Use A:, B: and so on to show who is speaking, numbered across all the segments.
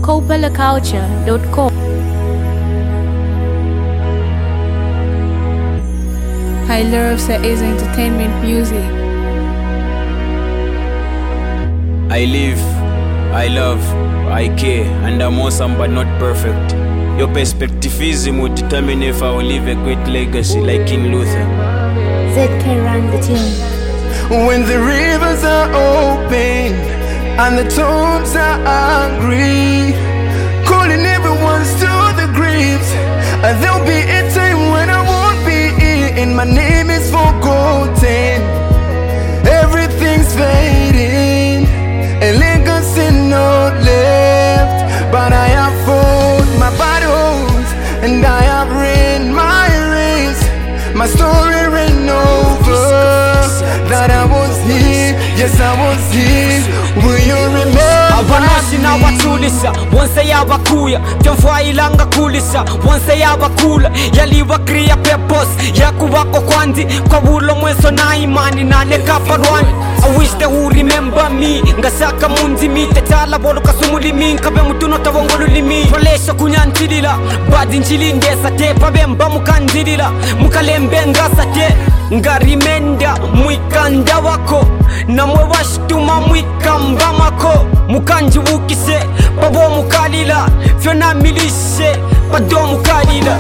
A: copalaculture.com.
B: I love Saiz entertainment music.
C: I live, I love, I care, and I'm awesome but not perfect. Your perspectivism will determine if I will leave a great legacy like King Luther.
A: ZK run the tune.
D: When the rivers are open and the tombs are angry, calling everyone to the graves, and there'll be a time when I won't be in. My name is forgotten, everything's fading, a legacy not left. But I have fought my battles and I have ran my race. My story ran over. That I was here, yes I was here. Will you remember?
E: Abanasi na watulisa, wanse yabakuya Tianfua ilanga kulisa, wanse yabakula Yaliwa kriya pepos, yaku wako kwanzi Kwa wulo mwenso na imani na leka parwani I wish they would remember me Ngasaka munzi mi, tetala bolo kasumuli mi Nkabe mutuno tawongolu limi Twalesha kunyantilila, badi nchili ndesa te Pabemba mukanzilila, mukalembe ngasa te Ngarimenda mwikanda wako na mwe washtuma mwikamba mako mukanji wukise pabo mukalila fyona milishe pado mukalila.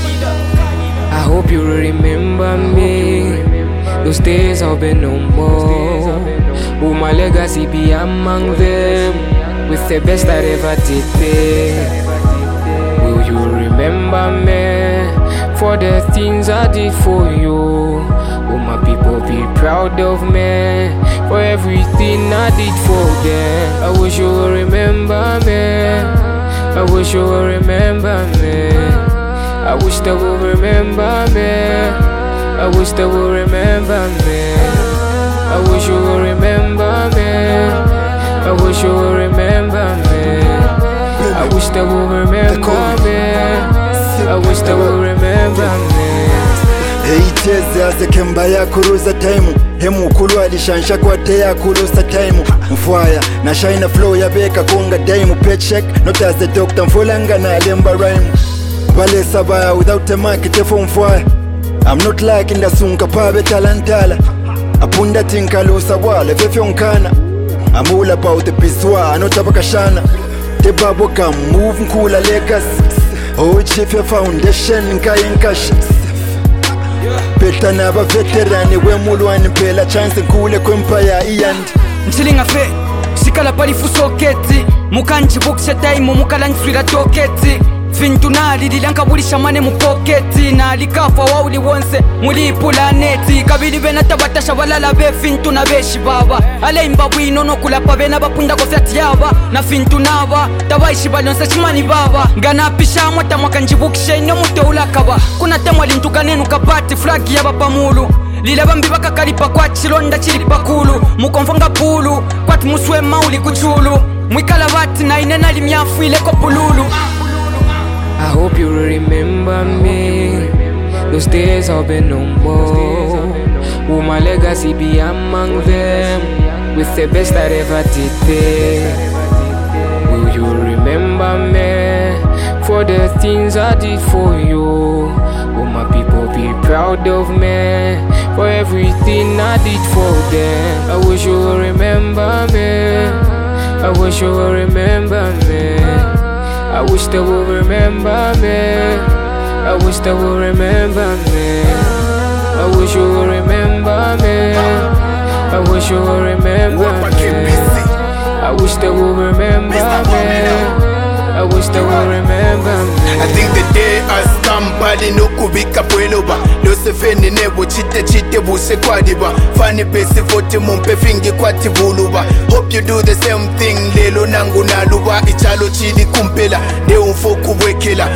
F: I hope you remember me. Those days have been no more. Will my legacy be among them with the best I ever did there? Will you remember me for the things I did for you? Will my people be proud of me for everything I did for them? I wish you would remember me. I wish you would remember me. I wish they would remember me. I wish they would remember me. I wish you would remember me. I wish you would remember me. I wish they would remember me. I wish they would remember me.
D: Eiteze azekemba ya kuruza time. Hemu kulu alishansha kwa te ya kulusa time. Mfwaya na shine flow ya beka kunga daimu. Paycheck not as the doctor mfulanga na alemba rhyme. Wale sabaya without a market for mfwaya. I'm not like in the sunka pabe talantala. Apunda tinkalusa wale vefyonkana. I'm all about the piswa not abakashana. The babo can move nkula legacy. Oh chief your foundation nkayenkash. Beta naba veterani we mulwani pela chance nkule kwempaya iyandi.
E: Nchilinga fe sikala palifu soketi mukanji bukse time mukala nfrira toketi Fintu nali lilanka bulisha mane mu pocketi nali kafa wawuli wonse muli planeti kabili bena tabatasha walala be fintu na beshi baba ale imbabu inono kulapa bena bapunda ko fyati yaba na fintu naba tabaishi balonse chimani baba ngana pisha mwata mwakanjibukishe no muto ulakaba kuna temwa lintukanenu kapati flag yaba pamulu lila bambi bakakalipa kwa chilonda chilipa kulu mukonfonga pulu kwati muswe mauli kuchulu mwikala bati na inena limyafu ile kopululu.
F: I hope you remember me. Those days have been no more. Will my legacy be among them with the best I ever did there? Will you remember me for the things I did for you? Will my people be proud of me for everything I did for them? I wish you would remember me. I wish you would remember me. I wish they would remember me. I wish they would remember me. I wish you would remember me. I wish you would remember me. I wish they would remember me. I wish they would remember me.
D: I think the day has come, bali no kubika pweloba. Lose feni nebo chite buse kwadiba. Fani pesi vote mumpe fingi kwati buluba. Hope you do the same thing, lelo nangu naluba. Ichalo chili kumpela, de unfo kubwekela.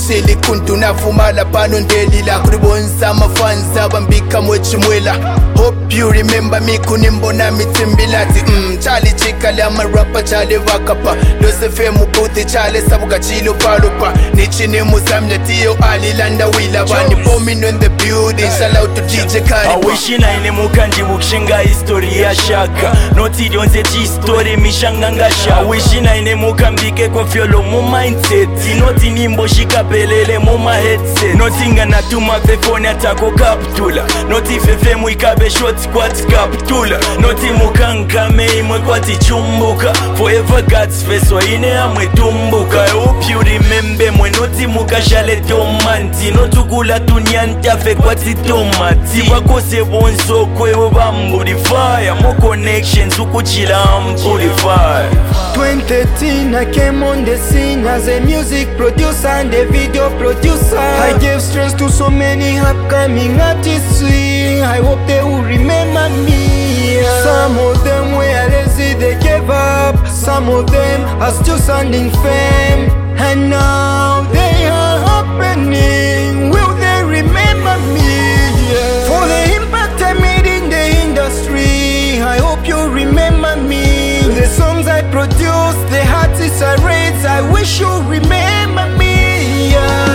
G: sili kuntu nafumala pano ndelila kuribonsa mafansa bambika mwechimwela. Hope you remember me kunimbona mitimbilati chali chikali amarapa chali vakapa Losefe mubuthi chali sabuka chilo palupa Nichini muzamnya tiyo alilanda wila Bani bombing in the building, shout out to DJ Kariba.
H: Awishina ine mukanji bukshinga history ya shaka Noti dionze chi story mishanga ngasha Awishina ine mukambike kwa fyolo mu mindset Noti nimbo shika pelele mu ma headset Noti nga natuma fefone atako kaptula Noti fefe muikabe short squat kaptula Noti mukankame imwe kwati chumbuka Forever God's face wa ine amwe tumbuka I hope you remember mwe noti mukashale tomanti Notukula tunyanta fe kwati tomati Wakose bonzo kwe wabambudi fire More connections ukuchila ambudi fire
I: 2013 I came on the scene as a music producer and a video producer. I gave strength to so many upcoming artists. I hope they will remember me. Some of them were lazy, they gave up. Some of them are still standing firm. And now they are happening. Will they remember me? For the impact I made in the industry, I hope you remember me. The songs I produce, the artists I raise, I wish you remember me.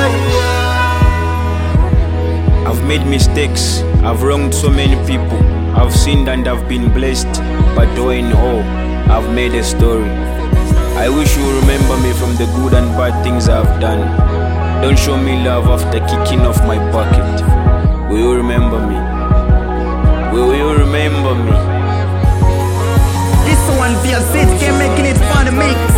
C: I've made mistakes, I've wronged so many people, I've sinned and I've been blessed, but doing all, I've made a story. I wish you remember me from the good and bad things I've done. Don't show me love after kicking off my pocket. Will you remember me? Will you remember me?
J: This one via Zed, making it fun to make